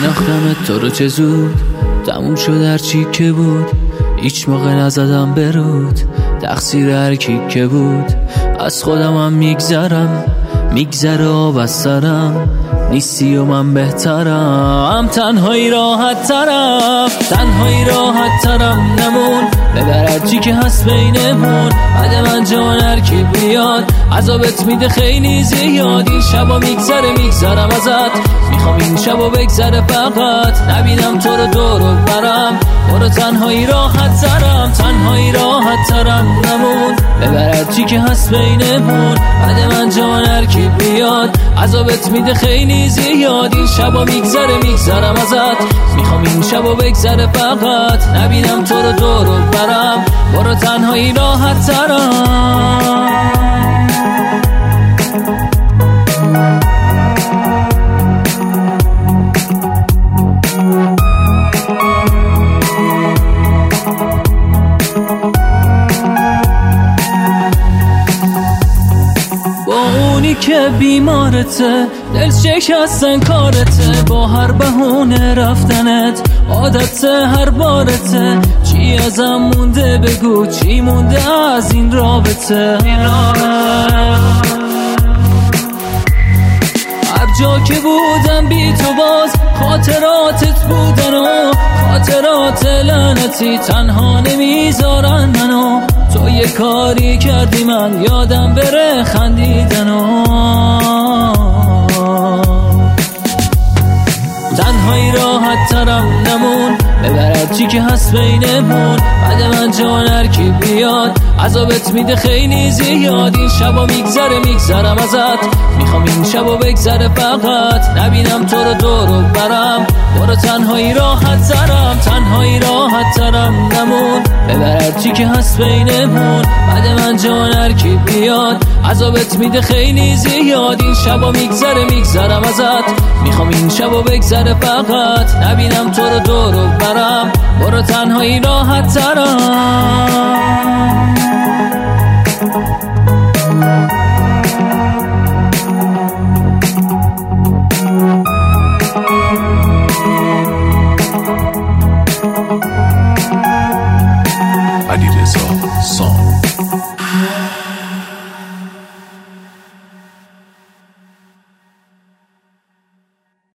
شناختمت تو رو چه زود، تموم شد هر چی که بود، هیچ موقع نزدم برود، تقصیر هر کی که بود. از خودمم میگذره آب از سرم، نیستی و من بهترم، تنهایی راحت ترم نمون، ببر چی که هست بینمون، بعد من جان هر کی بیاد عذابت میده خیلی زیاد. این شبا میگذرم ازت، میخوام این شبا بگذره فقط، نبینم تو رو دور و برم، برو تنهایی راحت ترم نمون، ببر چی که هست بینمون، بعد من جان هر کی بیاد عذابت میده خیلی زیاد. این شبا میگذرم ازت، میخوام این شبا بگذره فقط، نبینم تو رو دور و برم، برو تنهایی راحت ترم. که بیمارته، دل شکستن کارته، با هر بهونه رفتنت عادت هر بارته، چی ازم مونده بگو، چی مونده از این رابطه. هر جا که بودم بی تو باز خاطراتت بودن و خاطرات لعنتی تنها نمیذارن منو، تو یه کاری کردی من یادم بره خندیدن و تنهایی راحت ترم نمون، ببرد چی که هست بینمون، بعد من جان هر کی بیاد عذابت میده خیلی زیاد. این شبا میگذرم ازت، میخوام این شبا بگذره فقط، نبینم تو رو دور و برم، برو تنهایی راحت ترم نمون، ببرد چی که هست بینمون، بعد من جان هر کی بیاد عذابت میده خیلی زیاد. این شبا میگذرم ازت، میخوام این شبا بگذره فقط، نبینم تو رو دور و برم، برو تنهایی راحت ترم.